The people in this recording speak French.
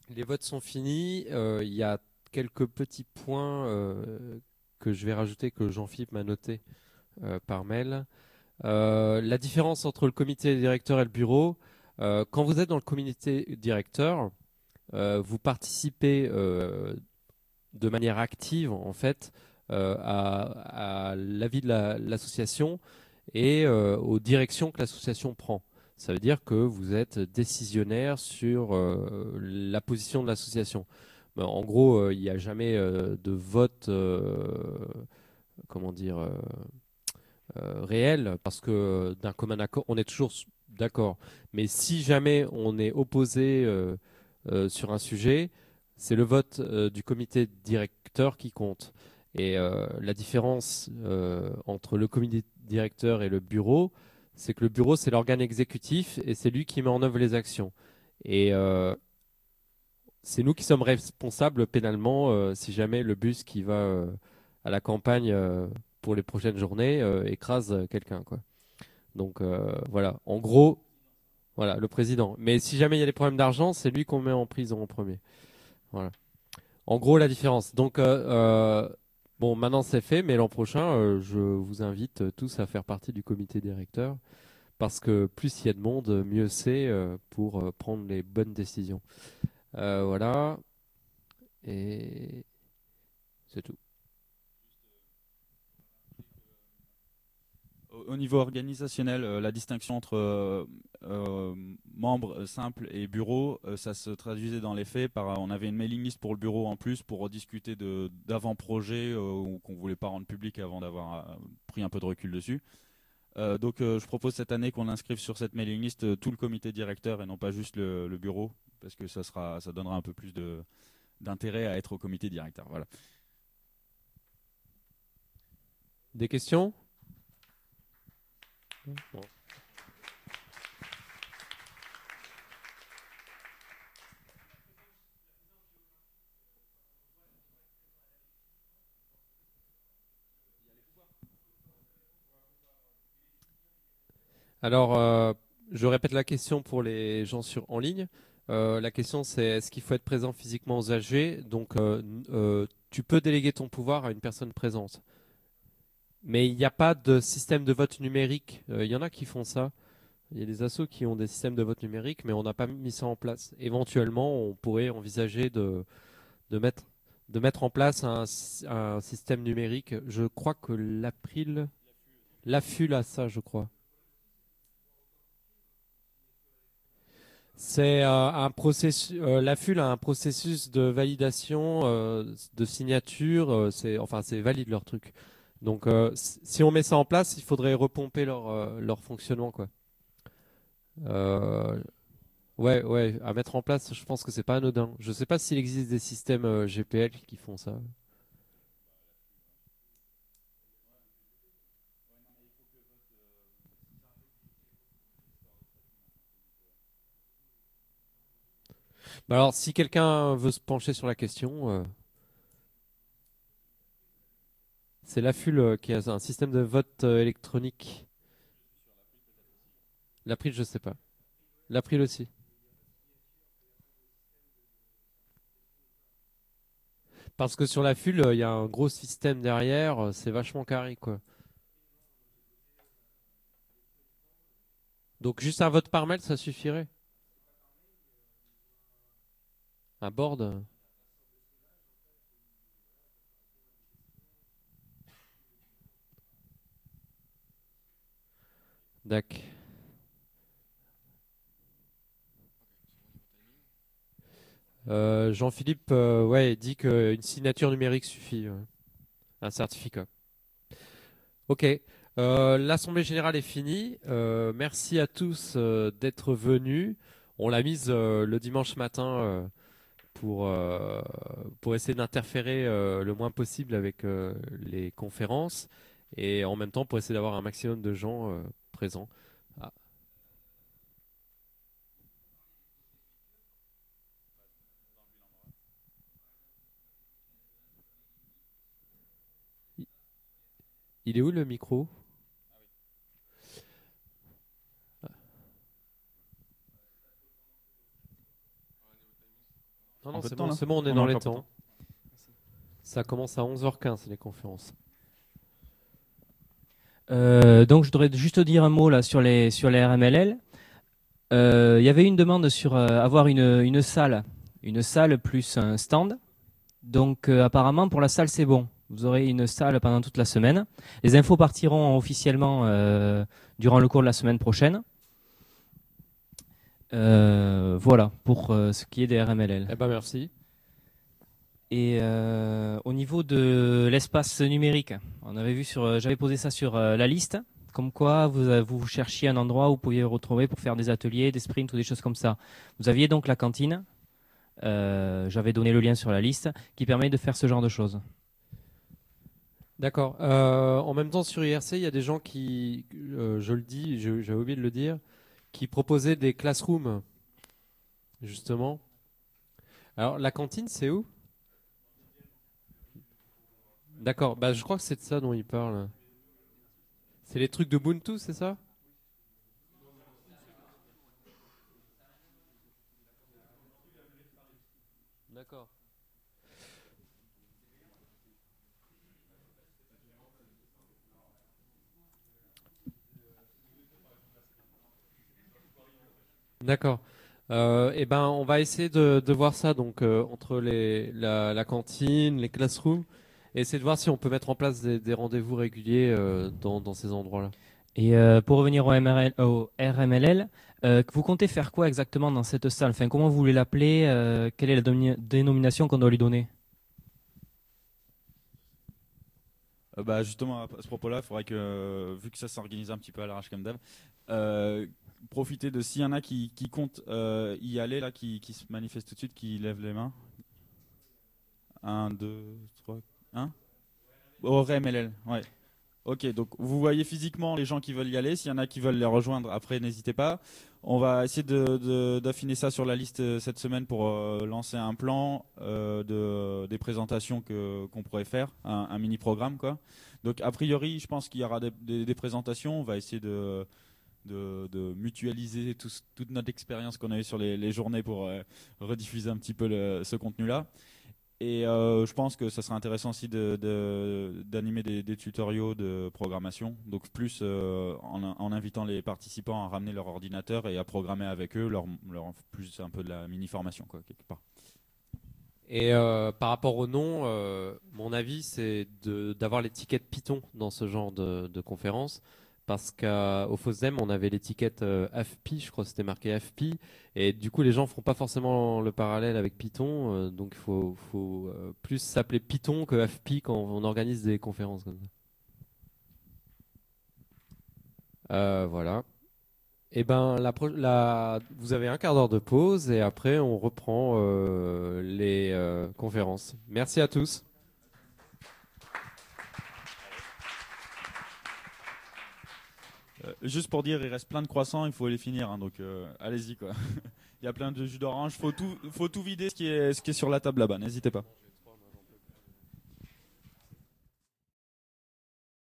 Les votes sont finis. Il y a quelques petits points que je vais rajouter que Jean-Philippe m'a noté par mail. La différence entre le comité directeur et le bureau, quand vous êtes dans le comité directeur, vous participez de manière active en fait à la vie de l'association et aux directions que l'association prend. Ça veut dire que vous êtes décisionnaire sur la position de l'association. Ben, en gros, il n'y a jamais de vote, comment dire, réel, parce que d'un commun accord, on est toujours d'accord. Mais si jamais on est opposé sur un sujet, c'est le vote du comité directeur qui compte. Et la différence entre le comité directeur et le bureau, c'est que le bureau, c'est l'organe exécutif et c'est lui qui met en œuvre les actions. Et c'est nous qui sommes responsables pénalement si jamais le bus qui va à la campagne pour les prochaines journées écrase quelqu'un, quoi. Donc voilà, en gros, voilà, le président. Mais si jamais il y a des problèmes d'argent, c'est lui qu'on met en prison en premier. Voilà. En gros, la différence. Donc bon, maintenant c'est fait, mais l'an prochain, je vous invite tous à faire partie du comité directeur parce que plus il y a de monde, mieux c'est pour prendre les bonnes décisions. Voilà, et c'est tout. Au niveau organisationnel, la distinction entre membres simples et bureau, ça se traduisait dans les faits par on avait une mailing list pour le bureau en plus pour discuter d'avant-projets qu'on ne voulait pas rendre public avant d'avoir pris un peu de recul dessus. Donc je propose cette année qu'on inscrive sur cette mailing list tout le comité directeur et non pas juste le bureau, parce que ça donnera un peu plus d'intérêt à être au comité directeur. Voilà. Des questions? Bon. Alors, je répète la question pour les gens en ligne. La question, c'est est-ce qu'il faut être présent physiquement aux AG? Donc, tu peux déléguer ton pouvoir à une personne présente. Mais il n'y a pas de système de vote numérique. Il y en a qui font ça. Il y a des assos qui ont des systèmes de vote numérique, mais on n'a pas mis ça en place. Éventuellement, on pourrait envisager de mettre, de mettre en place un système numérique. Je crois que l'AFUL a ça, je crois. C'est un processus. L'AFUL a un processus de validation de signature. C'est valide leur truc. Donc, si on met ça en place, il faudrait repomper leur fonctionnement, quoi. Euh, ouais, ouais, à mettre en place, je pense que c'est pas anodin. Je sais pas s'il existe des systèmes GPL qui font ça. Bah alors, si quelqu'un veut se pencher sur la question, c'est l'AFUL qui a un système de vote électronique. L'April, je sais pas. L'April aussi. Parce que sur l'AFUL, il y a un gros système derrière, c'est vachement carré, quoi. Donc juste un vote par mail, ça suffirait. Un board. Dac. Jean-Philippe, ouais, dit qu'une signature numérique suffit. Ouais. Un certificat. Ok. L'Assemblée générale est finie. Merci à tous d'être venus. On l'a mise le dimanche matin pour essayer d'interférer le moins possible avec les conférences et en même temps pour essayer d'avoir un maximum de gens présents. Ah, il il est où le micro? Non, Un non, peu de c'est temps, bon, là c'est bon, on est On dans a les encore temps. Ça commence à 11h15, les conférences. Donc je voudrais juste dire un mot là sur les RMLL. Il y avait une demande sur avoir une salle plus un stand. Donc apparemment pour la salle c'est bon. Vous aurez une salle pendant toute la semaine. Les infos partiront officiellement durant le cours de la semaine prochaine. Voilà pour ce qui est des RMLL. Eh ben merci. Et au niveau de l'espace numérique, on avait vu j'avais posé ça sur la liste, comme quoi vous cherchiez un endroit où vous pouviez vous retrouver pour faire des ateliers, des sprints ou des choses comme ça. Vous aviez donc la cantine, j'avais donné le lien sur la liste, qui permet de faire ce genre de choses. D'accord. En même temps, sur IRC, il y a des gens qui, je le dis, j'avais oublié de le dire, qui proposaient des classrooms, justement. Alors, la cantine, c'est où? D'accord. Bah, je crois que c'est de ça dont il parle. C'est les trucs de Ubuntu, c'est ça? D'accord. D'accord. Eh ben, on va essayer de voir ça donc entre la cantine, les classrooms, et essayer de voir si on peut mettre en place des rendez-vous réguliers dans ces endroits-là. Et pour revenir au RMLL, vous comptez faire quoi exactement dans cette salle? Enfin, comment vous voulez l'appeler? Quelle est la dénomination qu'on doit lui donner? Bah justement à ce propos-là, il faudrait que, vu que ça s'organise un petit peu à l'arrache comme d'hab, profiter de s'il y en a qui comptent y aller là, qui se manifestent tout de suite, qui lèvent les mains. 1, 2, 3, 1. Au RMLL, ouais. Ok, donc vous voyez physiquement les gens qui veulent y aller. S'il y en a qui veulent les rejoindre, après n'hésitez pas. On va essayer d'affiner ça sur la liste cette semaine pour lancer un plan des présentations qu'on pourrait faire, un mini programme quoi. Donc a priori, je pense qu'il y aura des présentations. On va essayer de mutualiser toute notre expérience qu'on a eue sur les journées pour rediffuser un petit peu ce contenu-là. Et je pense que ça serait intéressant aussi d'animer des tutoriaux de programmation, donc plus en invitant les participants à ramener leur ordinateur et à programmer avec eux, leur plus un peu de la mini-formation quoi, quelque part. Et par rapport au nom, mon avis, c'est d'avoir l'étiquette Python dans ce genre de conférence. Parce qu'au FOSDEM, on avait l'étiquette AFPI, je crois que c'était marqué AFPI. Et du coup, les gens ne font pas forcément le parallèle avec Python. Donc, il faut plus s'appeler Python que AFPI quand on organise des conférences comme ça. Voilà. Et ben, vous avez un quart d'heure de pause et après, on reprend les conférences. Merci à tous. Juste pour dire, il reste plein de croissants, il faut les finir, hein, donc allez-y quoi. Il y a plein de jus d'orange, faut tout vider ce qui est sur la table là-bas, n'hésitez pas.